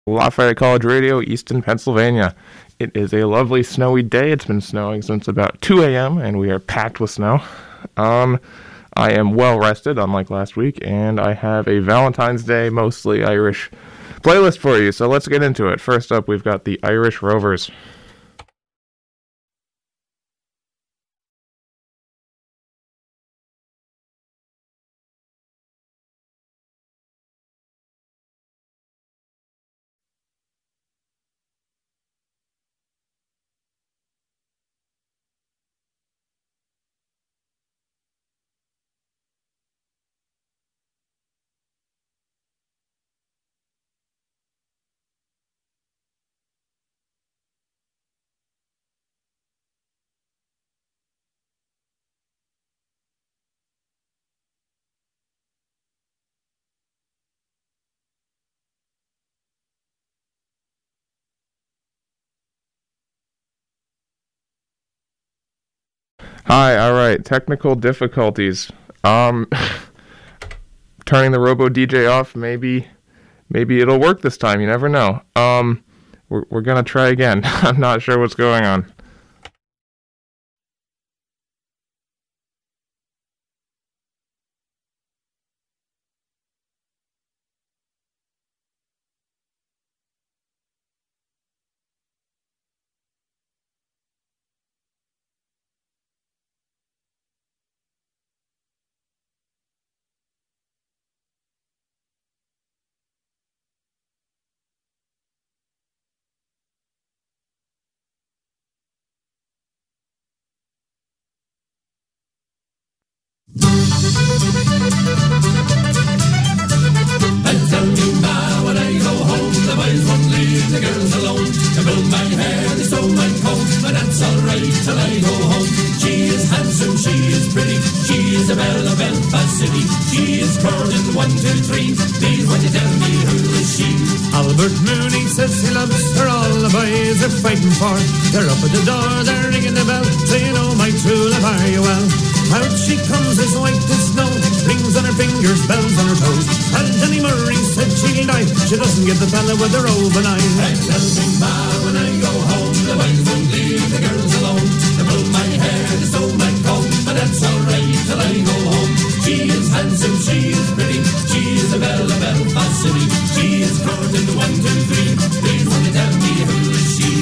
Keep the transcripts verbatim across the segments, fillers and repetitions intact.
Lafayette College Radio, Easton, Pennsylvania. It is a lovely snowy day. It's been snowing since about two a.m. and we are packed with snow. Um, I am well rested, unlike last week, and I have a Valentine's Day, mostly Irish playlist for you, so let's get into it. First up, we've got the Irish Rovers. Hi, alright, technical difficulties. Um, turning the Robo D J off, maybe, maybe it'll work this time, you never know. Um, we're, we're gonna try again. I'm not sure what's going on. I tell me now when I go home, the boys won't leave the girls alone. To pull my hair, they sew my coat, but that's alright till I go home. She is handsome, she is pretty, she is a belle of Belfast City. She is Gordon, one, two, three, please won't you tell me who is she? Albert Mooney says he loves her, all the boys are fighting for. They're up at the door, they're ringing the bell, so you know my true love, are you well? Out she comes as white as snow, rings on her fingers, bells on her toes. And Jenny Murray said she'll die, she doesn't get the fella with the roving eyes. I tell me ma when I go home, the boys won't leave the girls alone. They pull my hair, they sew my coat, but that's alright till I go home. She is handsome, she is pretty, she is a belle of Belfast City. She is Gordon, one, two, three, please won't you tell me who is she?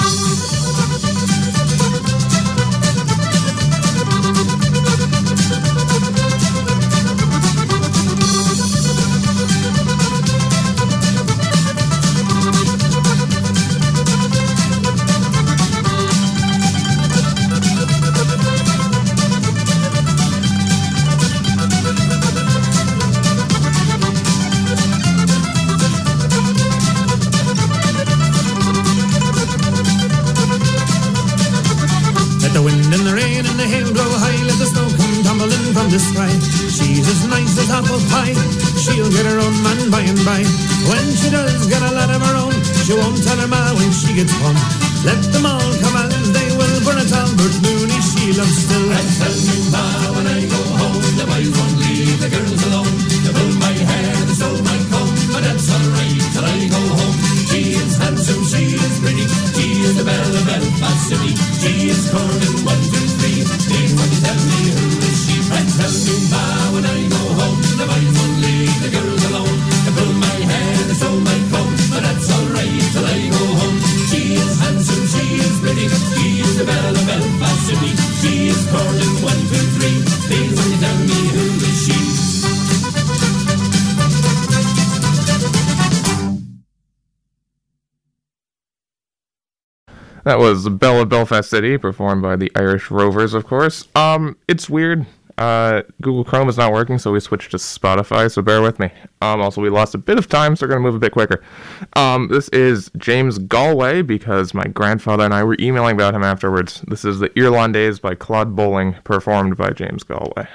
The sky. She's as nice as apple pie. She'll get her own man by and by. When she does get a lad of her own, she won't tell her ma when she gets home. Let them all come as they will, for it's Albert Mooney she loves still. And tell me ma when I go home, the boys won't leave the girls alone. They pull my hair, they sew my coat, but that's alright till I go home. She is handsome, she is pretty, she is the belle of Belfast City. She is Gordon, one, two, three, please won't you tell me who is she? And tell me ma when I go home, the boys won't leave the girls alone. They pull my hair, they sew my coat, but that's alright till I go home. She is handsome, she is pretty, she is the belle of Belfast City. She is Gordon, one, two, three, please won't you tell me who is she? That was Belle of Belfast City, performed by the Irish Rovers, of course. Um, it's weird. Uh, Google Chrome is not working, so we switched to Spotify, so bear with me. Um, also, we lost a bit of time, so we're going to move a bit quicker. Um, this is James Galway, because my grandfather and I were emailing about him afterwards. This is the Irlandaise by Claude Bowling, performed by James Galway.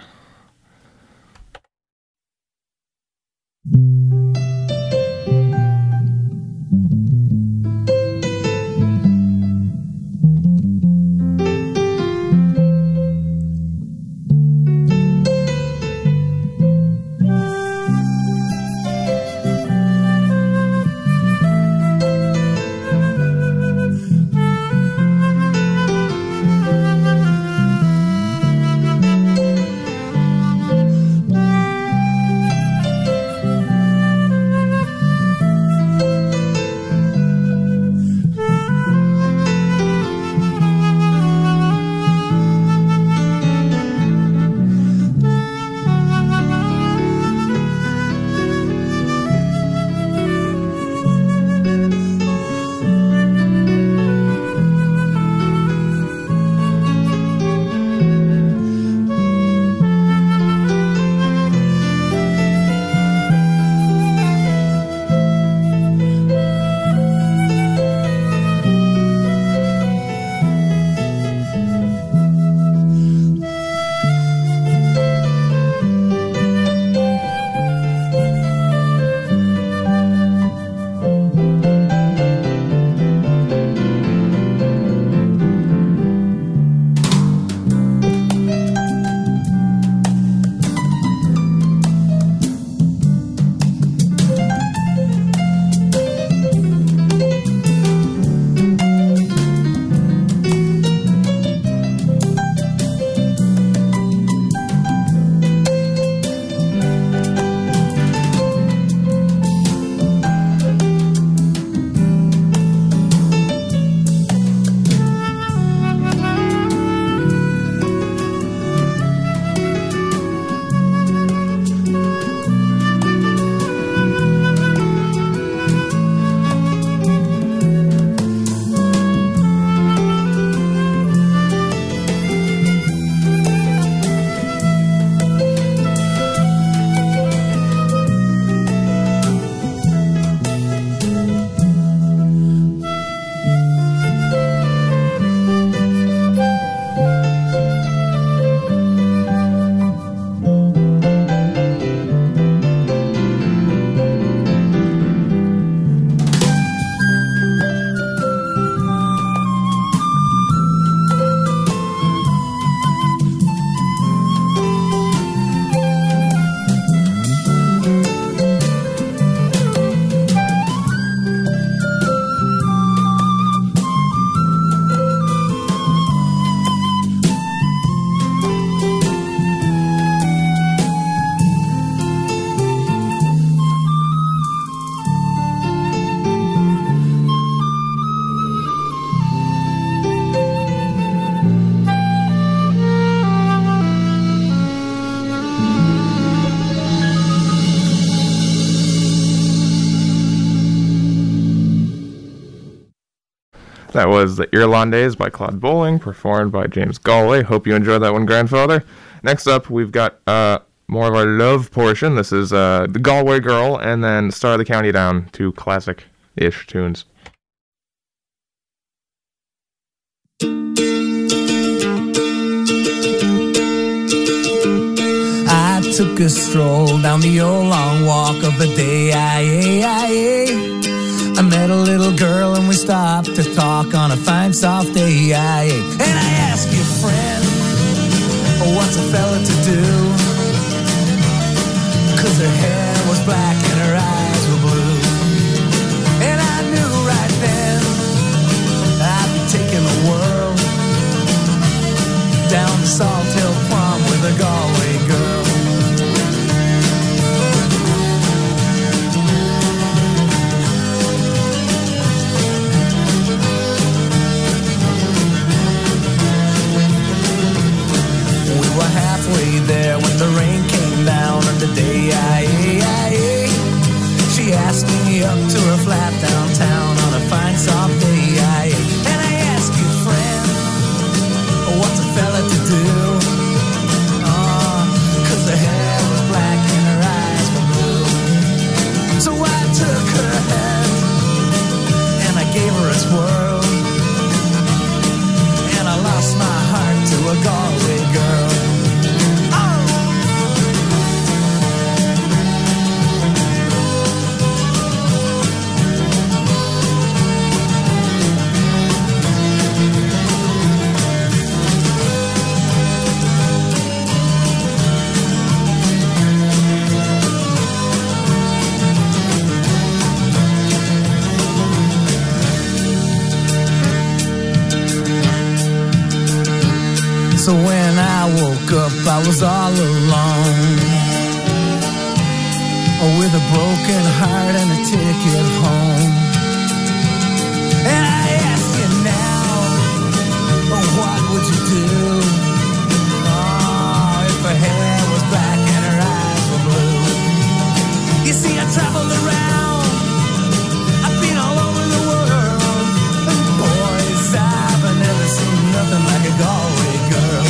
That was The Irlandaise by Claude Bowling, performed by James Galway. Hope you enjoyed that one, Grandfather. Next up, we've got uh, more of our love portion. This is uh, The Galway Girl, and then Star of the County Down, two classic-ish tunes. I took a stroll down the old long walk of the day. I, I, I, I met a little girl and we stopped to talk on a fine soft day. I, and I asked you, friend, what's a fella to do? Cause her hair was black and her eyes were blue. And I knew right then I'd be taking the world down to Salt Hill Prom with a Galway girl. We were halfway there when the rain came down on the day. I, I, I, she asked me up to her flat downtown on a fine soft day. I, and I asked you, friend, what's a fella to do? Oh, cause her hair was black and her eyes were blue. So I took her hand and I gave her a swirl, and I lost my heart to a Galway girl. So when I woke up, I was all alone, with a broken heart and a ticket home. And I ask you now, what would you do? Oh, if her hair was black and her eyes were blue. You see, I traveled around, I've been all over the world, and boys, I've never seen nothing like a Galway girl.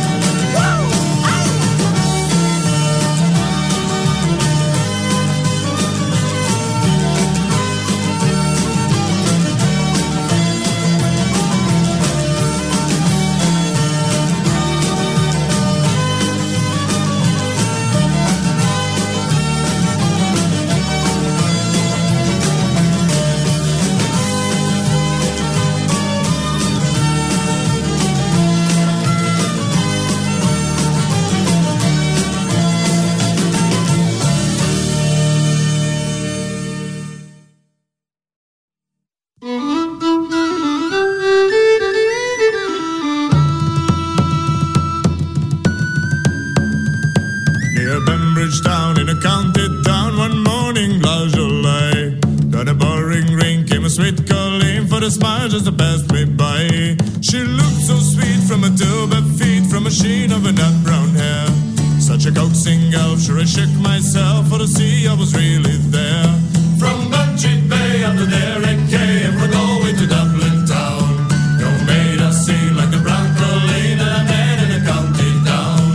Just passed me by. She looked so sweet from her toe bare feet, from a sheen of her nut brown hair. Such a coaxing girl, sure I shook myself, for to see I was really there. From Bantry Bay up to Derek Kay, and from Galway to Dublin town, you made us seem like the brown Colleen and a man in a county down.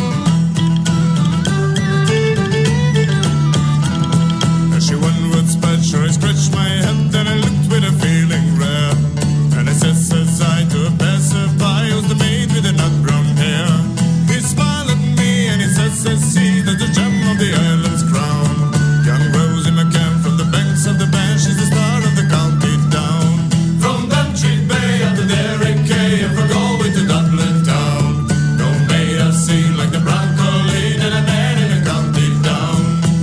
As she onward sped, sure I scratched my head, then I looked with a feeling rare. And I says, says I to a passerby, who's the maid with the nut brown hair. He smiled at me and he says, says he, that's the gem of the island's crown. Young Rosie McCann from the banks of the Bann, she's the star of the county down. From Bantry Bay up to Derek Kay, and from Galway to Dublin town, no made us seem like the brown Colleen and a man in a county down.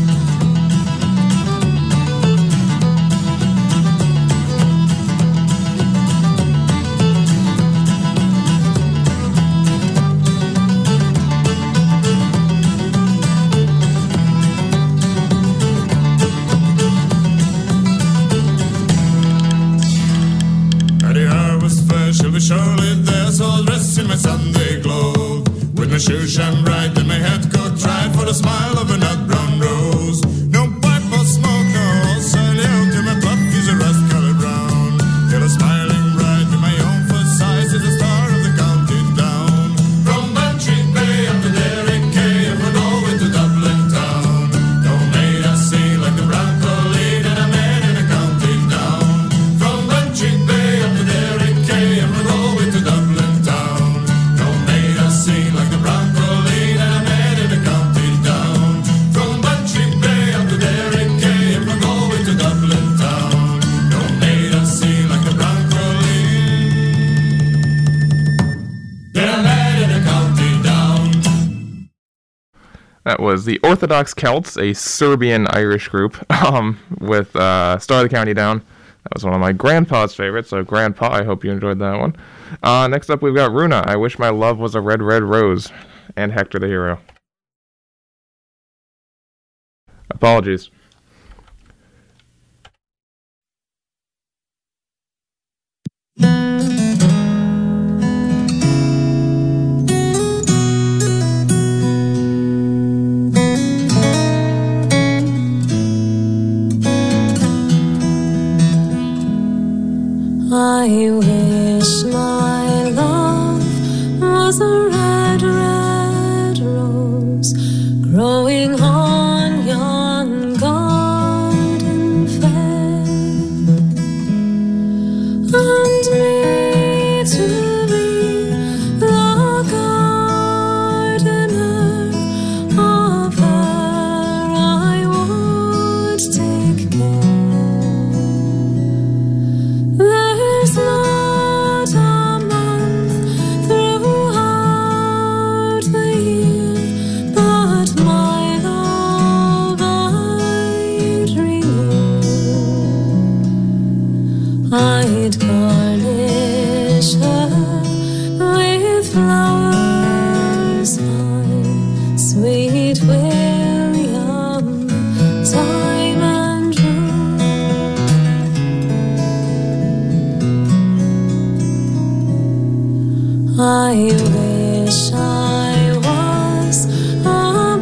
Surely there's all dressed in my Sunday clothes, with my shoes shine bright and my hat coat tried for the smile of a nut brown rose. No pipe or smoke, no salute to my puff is a rust colored brown. Till a smiling bright That was the Orthodox Celts, a Serbian-Irish group, um, with uh, Star of the County Down. That was one of my grandpa's favorites, so Grandpa, I hope you enjoyed that one. Uh, next up, we've got Runa, I Wish My Love Was a Red, Red Rose, and Hector the Hero. Apologies. I wish my love was a red, red rose growing on yon garden fair, and me to be the gardener of her I would take care. There's not a month throughout the year but my love I'd renew. I'd garnish her with flowers fine, sweet William, thyme and rue. I wish I was a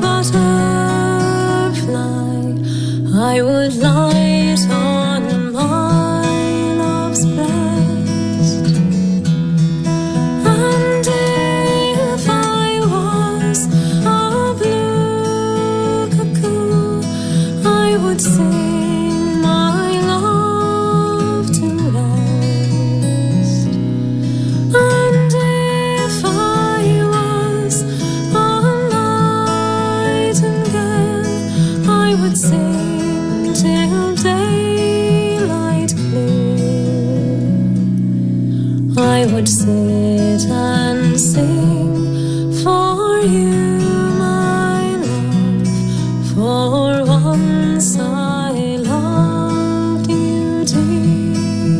butterfly, I would light on my love's breast. And if I was a blue cuckoo, I would sing my love to rest. And if I was a nightingale, I would sing till daylight clear. I would sit and sing for you, my love, for once I loved you dear.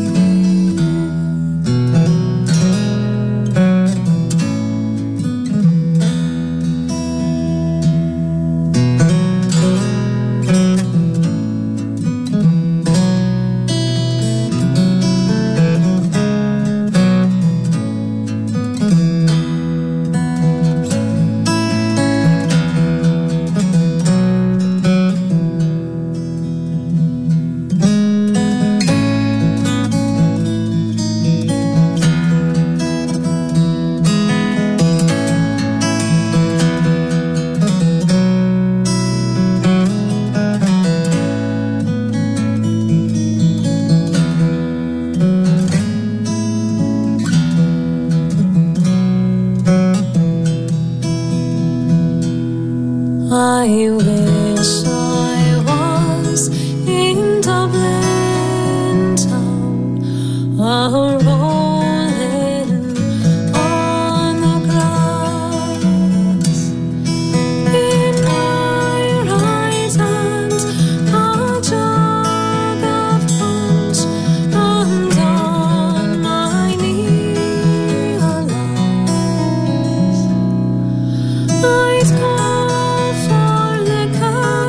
I wish I was in Dublin town, a rolling on the grass. In my right hand a jug of punch, and on my knee a lass. I'd call for liquor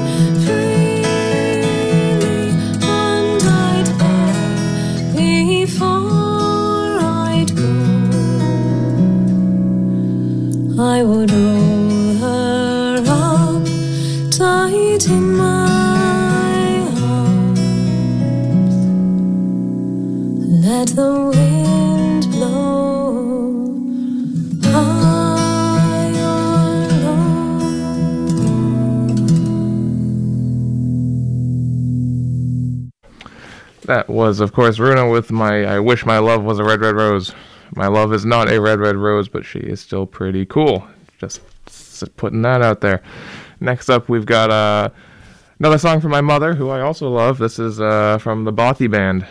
freely, and I'd pay before I'd go. I would roll her up tight in my arms, let the wind blow high or low. That was, of course, Runa with my I Wish My Love Was a Red, Red Rose. My love is not a red, red rose, but she is still pretty cool. Just s- putting that out there. Next up, we've got uh, another song from my mother, who I also love. This is uh, from the Bothy Band.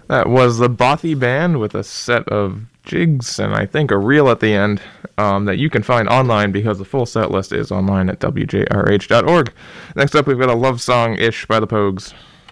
That was the Bothy Band with a set of jigs and I think a reel at the end um, that you can find online because the full set list is online at W J R H dot org. Next up, we've got a love song-ish by the Pogues.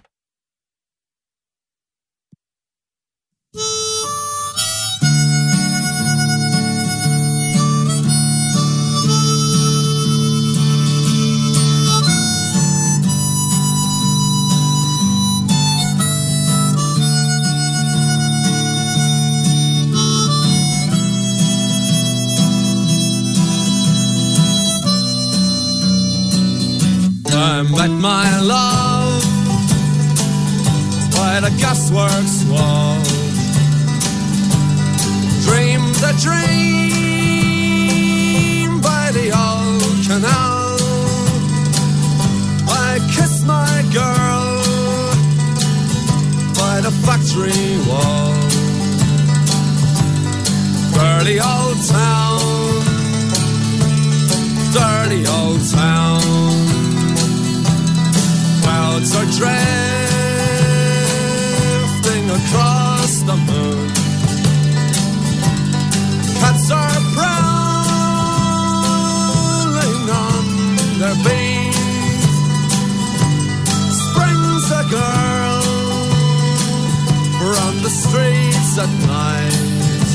I met my love by the gasworks wall. Dreamed a dream by the old canal. I kissed my girl by the factory wall. Dirty old town, dirty old town. Clouds are drifting across the moon. Cats are prowling on their beat. Springs a girl from the streets at night.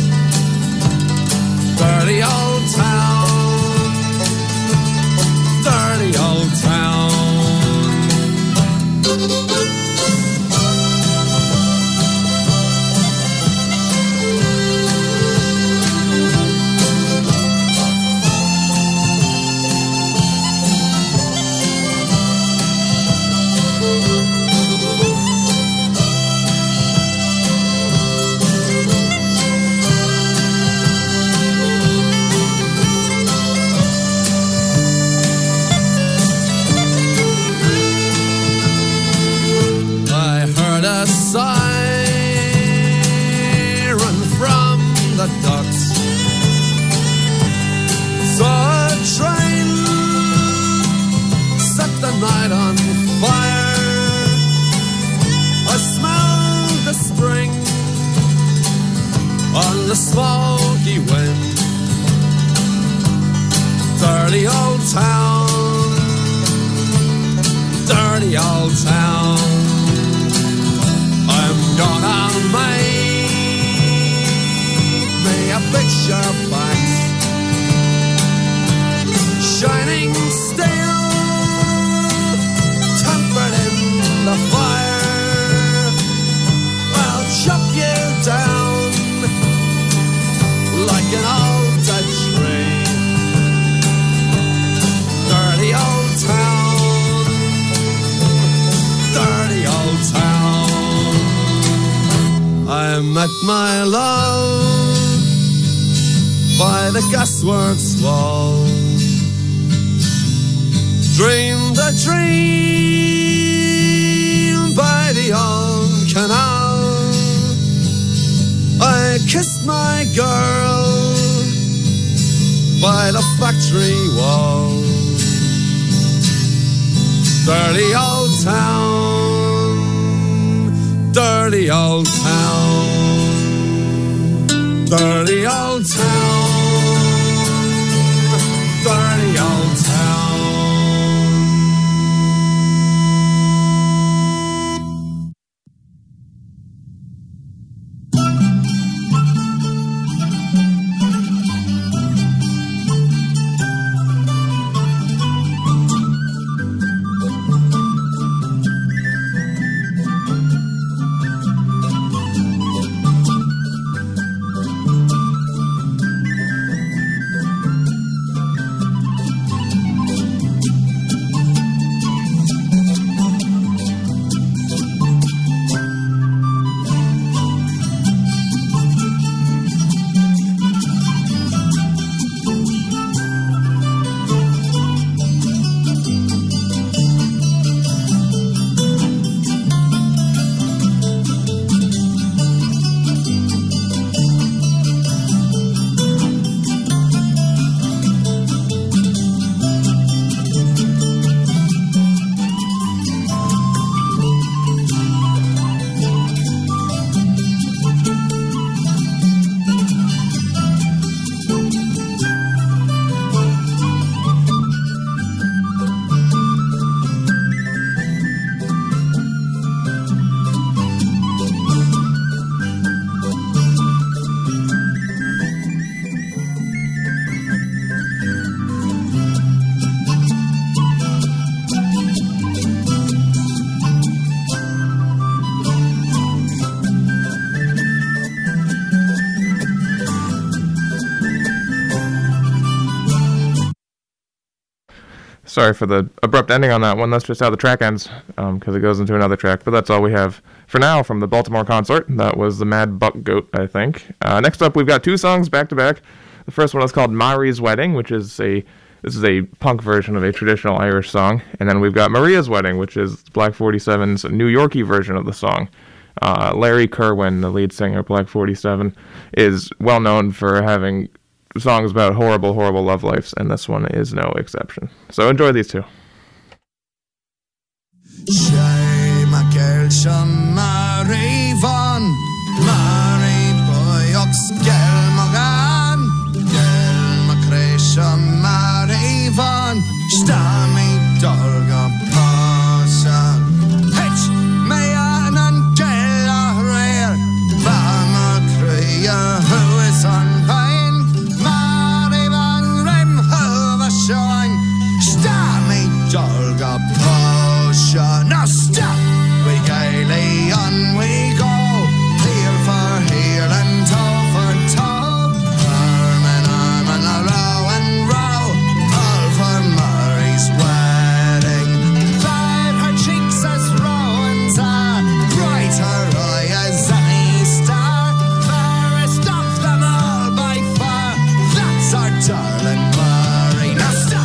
Dirty old town, dirty old town. Siren from the docks. Saw a train set the night on fire. I smelled the spring on the smoky wind. Dirty old town, dirty old town. Gonna make me a picture box, shining steel, tempered in the fire. I'll chop you down like an old dead tree. Dirty old town, dirty old town. I met my love by the gasworks wall. Dreamed a dream by the old canal. I kissed my girl by the factory wall. Dirty old town, dirty old town, dirty old town, dirty old town. sorry for the abrupt ending on that one. That's just how the track ends, because um, it goes into another track. But that's all we have for now from the Baltimore Consort. That was the Mad Buck Goat, I think. Uh, next up, we've got two songs back to back. The first one is called Mari's Wedding, which is a this is a punk version of a traditional Irish song. And then we've got Maria's Wedding, which is Black forty-seven's New Yorkie version of the song. Uh, Larry Kerwin, the lead singer of Black forty-seven, is well known for having songs about horrible, horrible love lives, and this one is no exception. So enjoy these two. Shame a girl shall marry Von Marry Boyocks girl Mogan Girl McRae shall marry Von Stammy Dolga Pasha Hitch Mayan and Gella Rare Van McRae who is on Dolga Pasha. Now stop! We gaily on we go. Heel for heel and toe for toe. Arm in arm and a row and row. All for Mary's wedding. Five her cheeks as rowans are. Bright her eye as any star. Fairest of them all by far. That's our darling Mary. Now stop!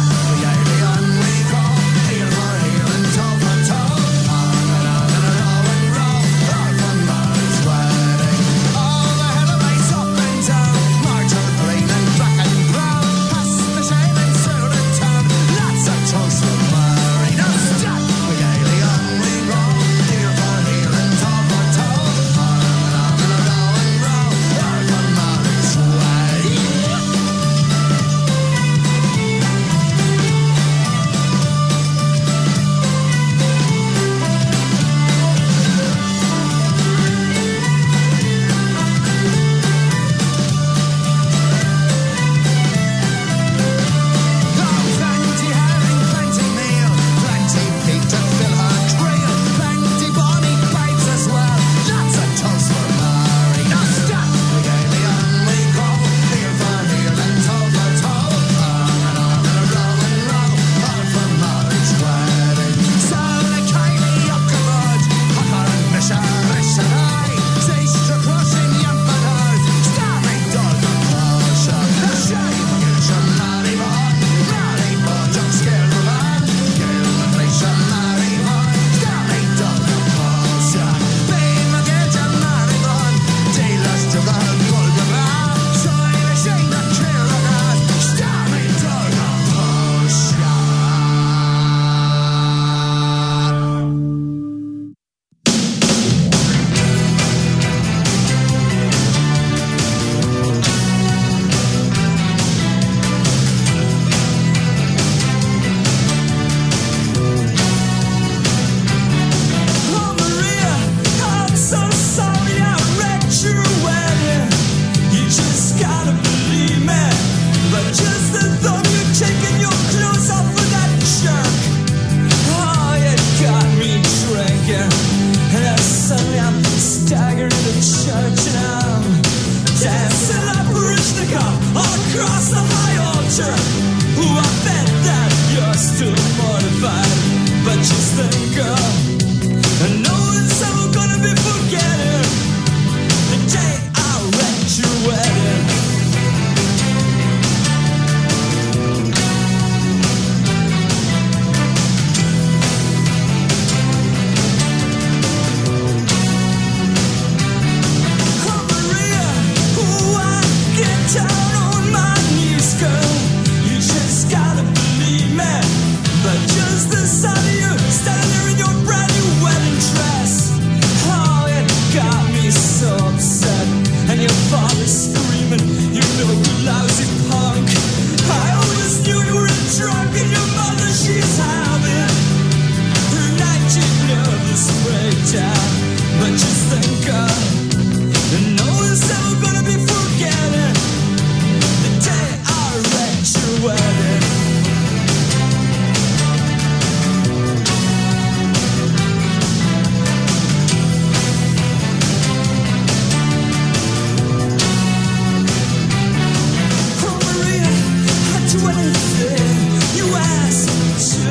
You ask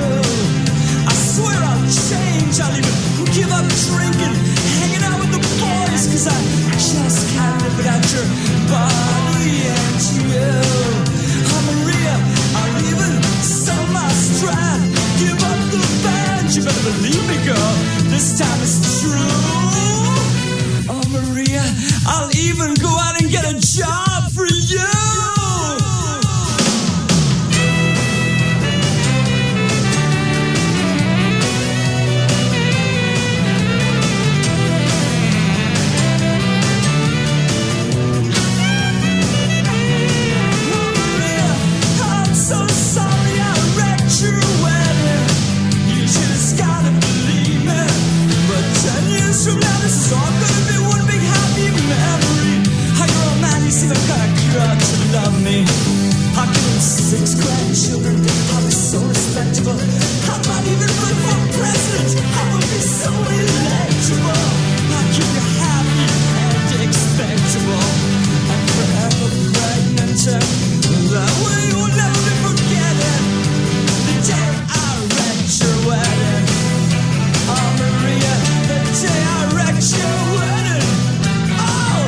even go out and get a job for you. Six grandchildren, I'll be so respectable. I might even run for president. I will be so electable. I'll keep you happy and expectable. I'm forever pregnant. That way you'll never be forgetting the day I wrecked your wedding. Oh, Maria, the day I wrecked your wedding. Oh!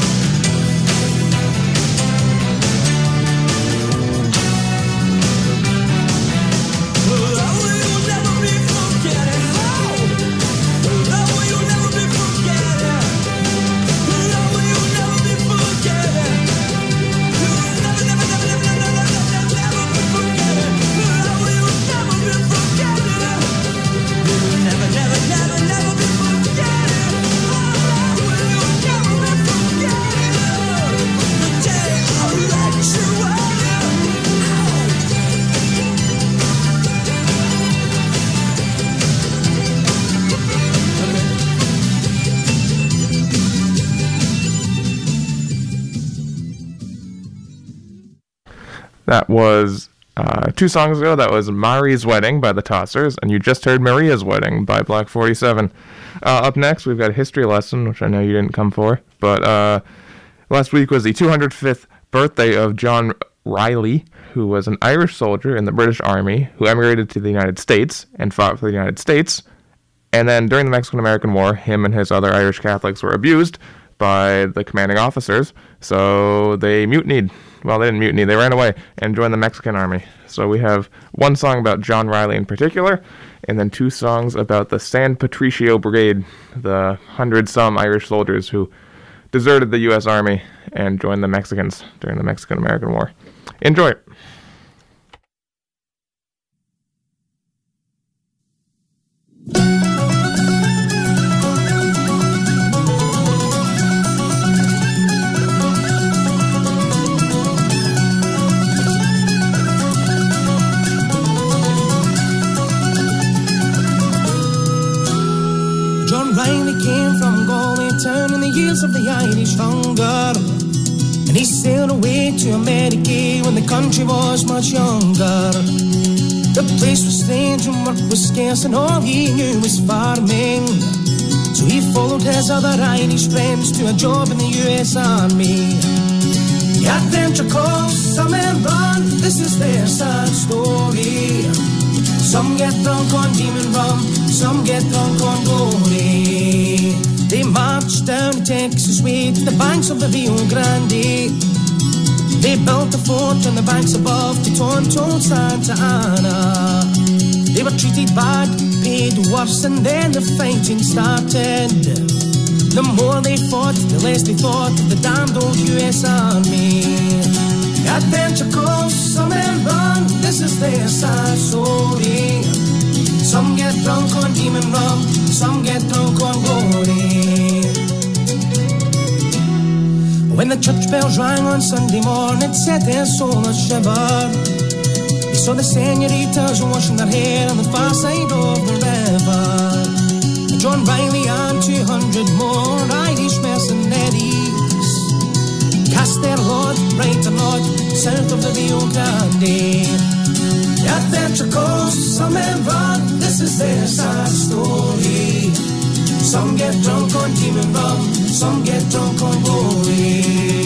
That was uh, two songs ago. That was Mari's Wedding by the Tossers, and you just heard Maria's Wedding by Black forty-seven. Uh, up next, we've got a history lesson, which I know you didn't come for, but uh, last week was the two hundred fifth birthday of John Riley, who was an Irish soldier in the British Army who emigrated to the United States and fought for the United States. And then during the Mexican-American War, him and his other Irish Catholics were abused by the commanding officers, so they mutinied. Well, they didn't mutiny, they ran away and joined the Mexican army. So we have one song about John Riley in particular, and then two songs about the San Patricio Brigade, the hundred-some Irish soldiers who deserted the U S Army and joined the Mexicans during the Mexican-American War. Enjoy. Riley came from Galway town in the years of the Irish hunger, and he sailed away to America when the country was much younger. The place was strange and work was scarce, and all he knew was farming. So he followed his other Irish friends to a job in the U S Army. The adventure calls, some men run, this is their sad story. Some get drunk on demon rum, some get drunk on glory. They marched down Texas way to the banks of the Rio Grande. They built a fort on the banks above to taunt old Santa Ana. They were treated bad, paid worse, and then the fighting started. The more they fought, the less they thought of the damned old U S Army. Adventure calls, some men run, this is their sad story. Some get drunk on demon rum, some get drunk on glory. When the church bells rang on Sunday morning, it set their soul a shiver. They saw the senoritas washing their hair on the far side of the river. John Riley and two hundred more Irish mercenaries cast their lot, right or not, south of the Rio Grande. The adventure calls, some men run, this is their sad story. Some get drunk on demon rum, some get drunk on glory.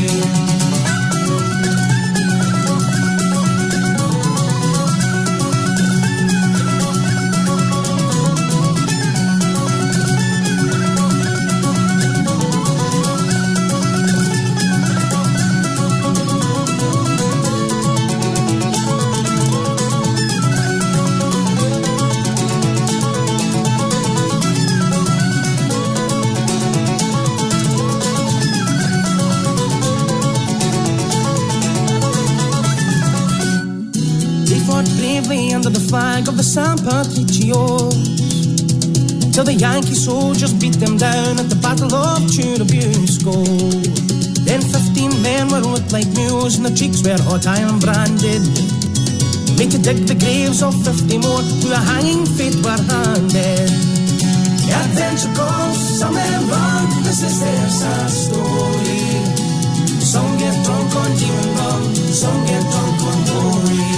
San Patricios, till the Yankee soldiers beat them down at the Battle of Churubusco. Then fifteen men were looked like mules and their cheeks were hot iron branded, made to dig the graves of fifty more who a hanging fate were handed. The adventure goes, some men run, this is their sad story. Some get drunk on demon rum, some get drunk on glory.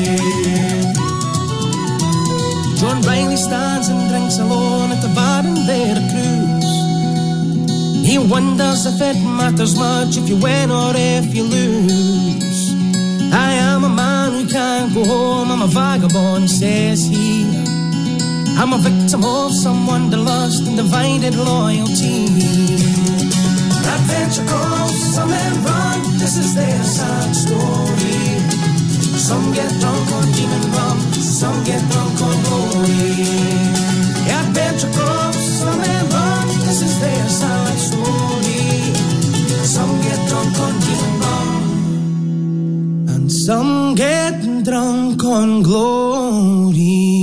John Riley stands and drinks alone at the bar in Veracruz. He wonders if it matters much if you win or if you lose. I am a man who can't go home, I'm a vagabond, says he. I'm a victim of some wanderlust and divided loyalty. Adventure calls, some men run, this is their sad story. Some get drunk on demon rum, some get drunk on glory. Adventure calls, some men run, this is their sad story. Some get drunk on demon rum, and some get drunk on glory.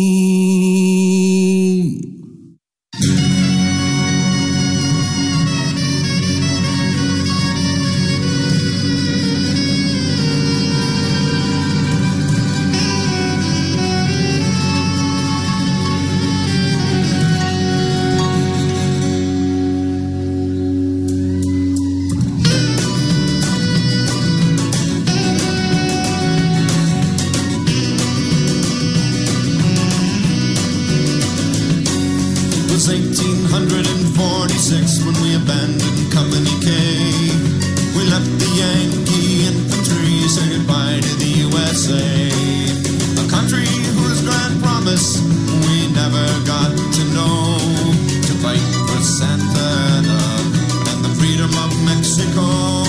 When we abandoned Company K, we left the Yankee infantry, said goodbye to the U S A. A country whose grand promise we never got to know, to fight for Santa Ana and the freedom of Mexico.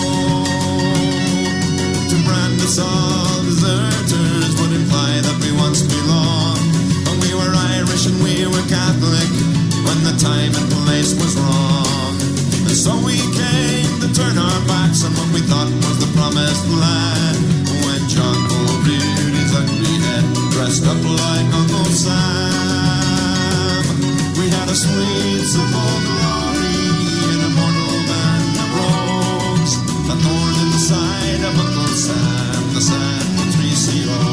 To brand us all deserters would imply that we once belonged, but we were Irish and we were Catholic when the time and place was wrong. And so we came to turn our backs on what we thought was the promised land, when John Bull reared his ugly head, dressed up like Uncle Sam. We had a sweet simple glory in a mortal band of rogues, a thorn in the side of Uncle Sam, the San Patricio.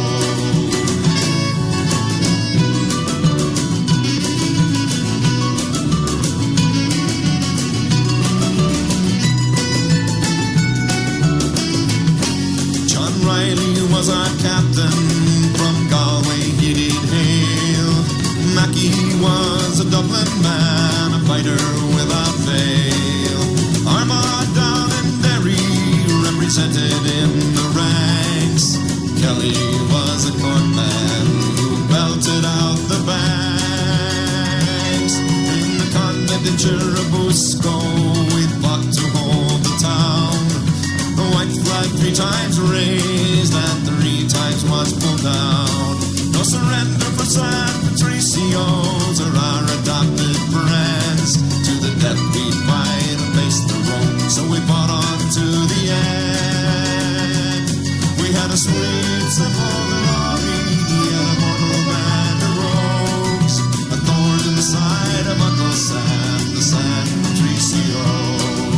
Riley was our captain, from Galway he did hail. Mackie was a Dublin man, a fighter without fail. Armagh down in Derry, represented in the ranks. Kelly was a court man who belted out the banks. In the convent in Churubusco, we fought to hold the town. The white flag three times raised and three times was pulled down. No surrender for San Patricios or our adopted friends. To the death we'd fight and face the road, so we fought on to the end. We had a sweet simple glory and a mortal band of rogues, a thorn in the side of Uncle Sam, the San Patricio.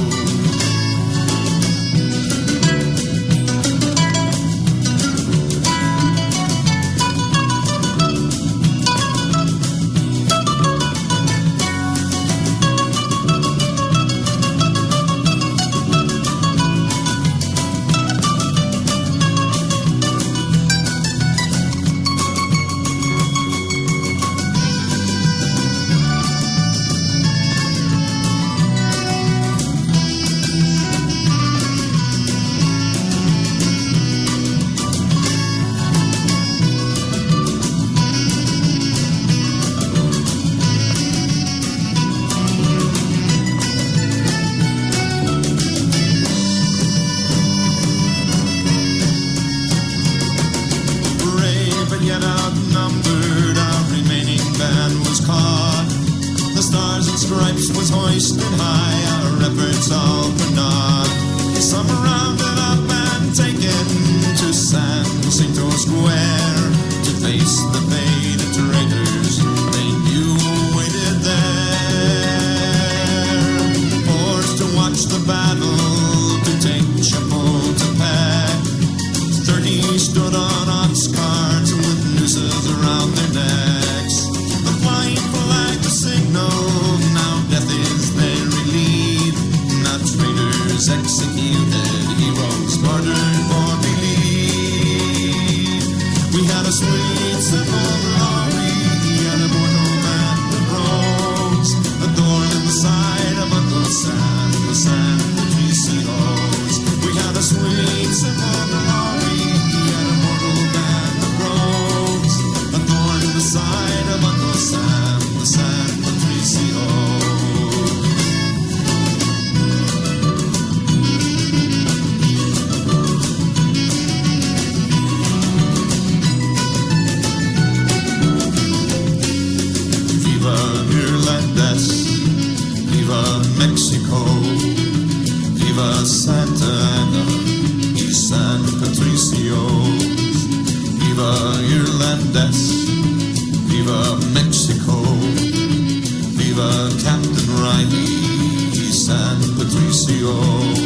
Stripes was hoisted high, our efforts all for naught. Some rounded up and taken to San Jacinto Square to face the fate of trade. battle to take Chapultepec. Thirty stood on ox carts with nooses around their necks. The flying flag, the signal, now death is their relief. Now traitors executed, heroes martyred for belief. We had a sweet civil glory and a mortal man that rose. A thorn in the side of Uncle Sam, the San Patricios. We had a sweet civil glory and a mortal man that rose. A thorn in the side of Uncle Sam, the San Patricios. Viva Mexico, Viva Santa Ana y San Patricio, Viva Irlandes, Viva Mexico, Viva Captain Riley y San Patricio.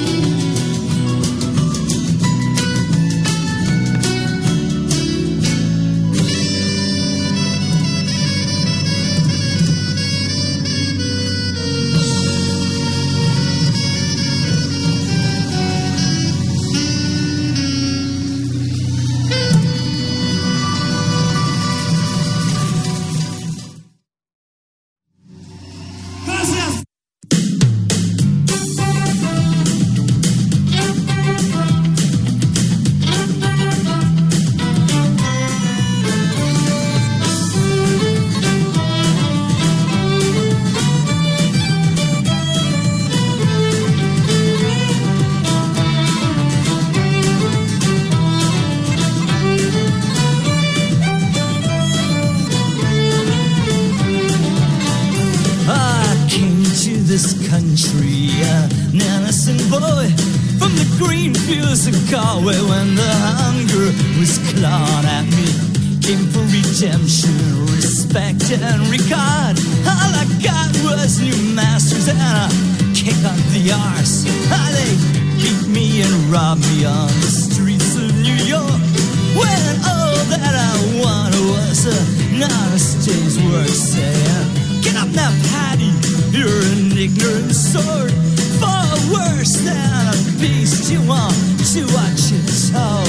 When the hunger was clawed at me, came for redemption, respect and regard. All I got was new masters and a kick on the arse. Ah, they beat me and robbed me on the streets of New York, when all that I wanted was an honest day's work. Saying, get up now, Patty, you're an ignorant sort, far worse than a beast. You want to watch it all.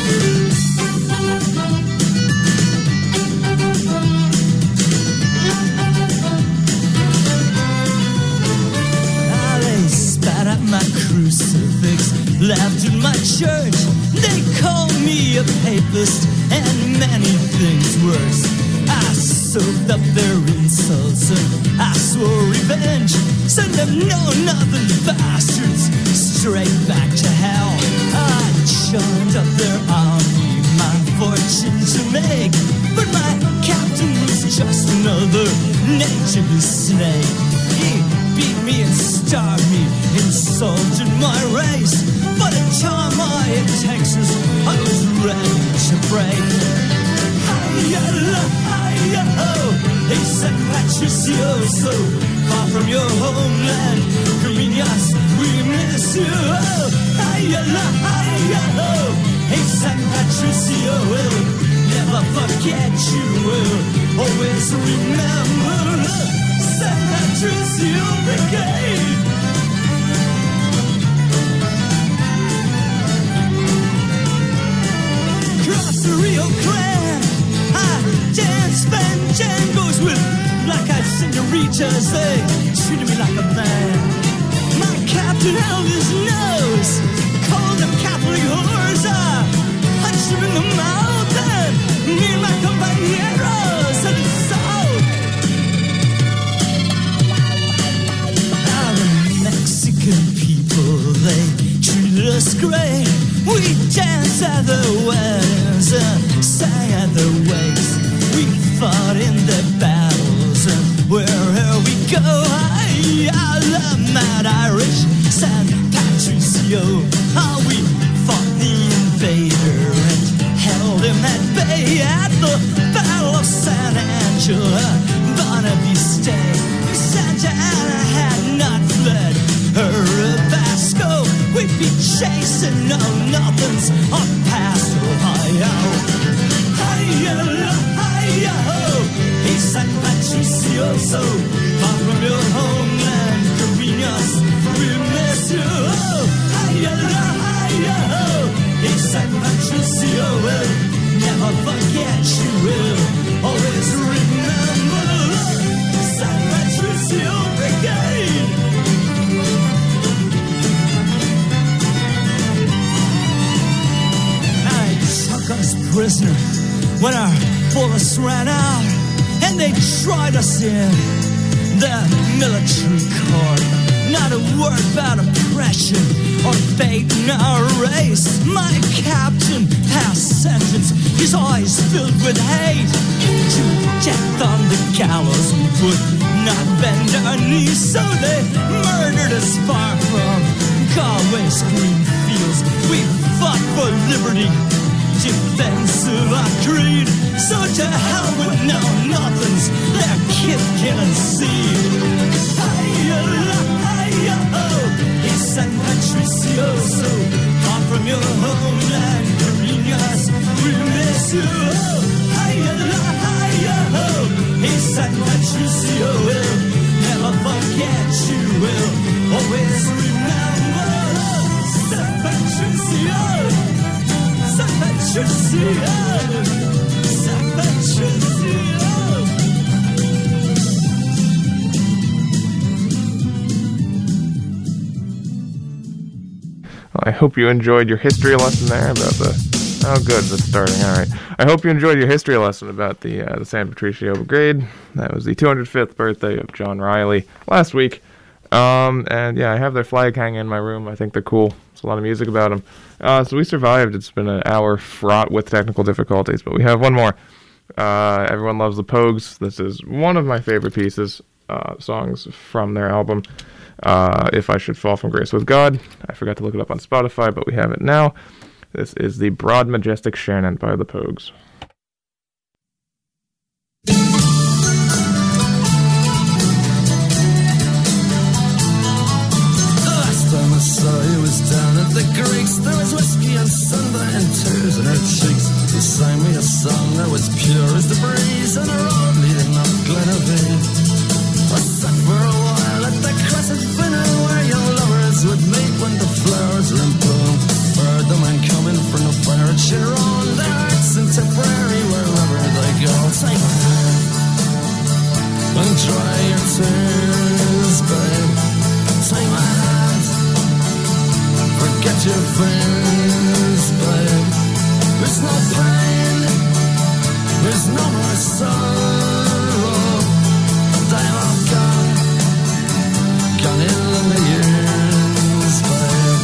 Now they spat at my crucifix, laughed at my church. They called me a papist and many things worse. I soaked up their insults and I swore revenge. Send them no nothing bastards straight back to hell. I joined up their army, my fortune to make, but my captain was just another native snake. He beat me and starved me, insulted my race, but in time I in Texas I was ready to break. Hi-ya-la, hi-ya-ho, hey San Patricio, so far from your homeland, Carinas, we miss you. Oh, hi-ya-la, hi-ya-ho, hey San Patricio, we'll never forget you, we'll always remember San Patricio Brigade. Across the Rio Grande, I dance fanjangos with black-eyed senoritas. They treated me like a man. My captain held his nose, called them Catholic whores. I punched him in the mouth, and me and my compañeros said it's so. Now the Mexican people, they treated us great. We danced at their weddings and sang at their wakes. We fought in their battles and wherever we go, I, I love Mad Irish, San Patricio. How we fought the invader and held him at bay at the Battle of San Angela, Bonavista. Santa Ana had not fled her Tabasco. to know nothings of past Ohio. Hi-yo, hi-yo, East San Patricio, so far from your homeland, Carinas, we miss you. Hi-yo, hi-yo, East San Patricio, will never forget you, will always remember San Patricio Brigade. I took us prisoner when our bullets ran out, and they tried us in the military court. Not a word about oppression or fate in our race. My captain passed sentence, his eyes filled with hate. To death on the gallows we would not bend our knees, so they murdered us far from Galway's green fields. We fought for liberty, defense of our creed. So to hell with no nothings, their kid killing seed. Hi-yo, hi-yo, East San Patricio, so far from your homeland, Carinas, we miss you. Hi-yo, hi-yo, East San Patricio, will never forget you, will always remember San Patricio. San Patricio, San Patricio. Well, I hope you enjoyed your history lesson there about the... Oh, good, that's starting. All right. I hope you enjoyed your history lesson about the uh, the San Patricio Brigade. That was the two hundred fifth birthday of John Riley last week. Um, and yeah, I have their flag hanging in my room. I think they're cool. There's a lot of music about them. Uh, so we survived. It's been an hour fraught with technical difficulties, but we have one more. Uh, Everyone Loves the Pogues. This is one of my favorite pieces, uh, songs from their album, uh, If I Should Fall from Grace with God. I forgot to look it up on Spotify, but we have it now. This is the Broad Majestic Shannon by the Pogues. Time I saw you was down at the Greeks. There was whiskey and Sunday and tears in her cheeks. You sang me a song that was pure as the breeze on a road leading up Glenavee. I sat for a while at the Crescent Dinner where young lovers would meet when the flowers were in bloom. Heard the man coming from the fire at Chiron. Their hearts in Tipperary wherever they go. Take my hand and dry your tears, babe. Take my hand, forget your fears, babe. There's no pain, there's no more sorrow. They're all gone, gone in the years, babe.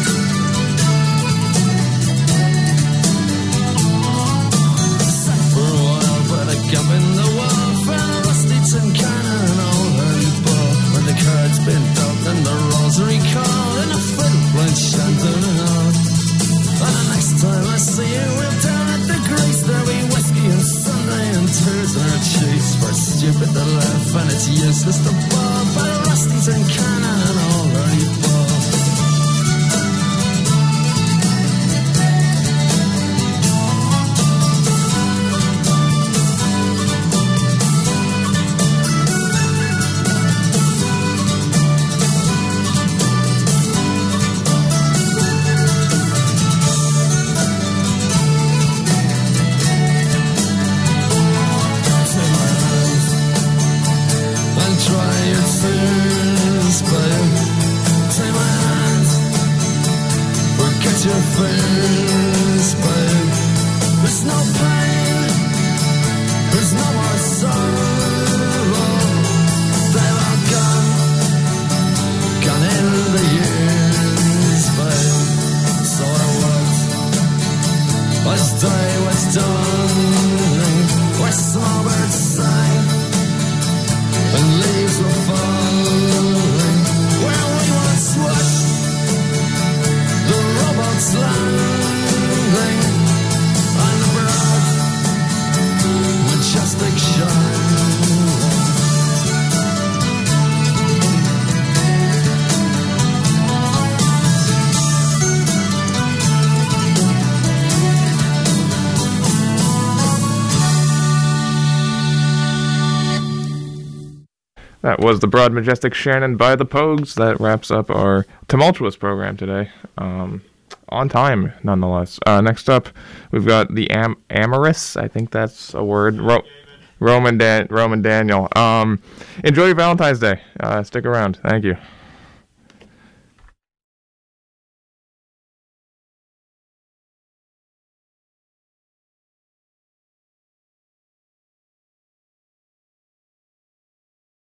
Sat for a while, but I gap in the wall. Found a rusty tin can and an old early ball. When the cards been dealt and the rosary call and a fiddle playing chanting and all. And the next time I see you, we're down at the Greeks. There'll be whiskey and Sunday and tears in our cheeks. We're stupid to laugh and it's useless to bawl. But a rusty tin can and an old early ball. Land That was the Broad Majestic Shannon by the Pogues. That wraps up our tumultuous program today. Um, on time, nonetheless. Uh, next up, we've got the Am- Amorous. I think that's a word. Ro- Roman, Dan- Roman Daniel. Um, enjoy your Valentine's Day. Uh, stick around. Thank you.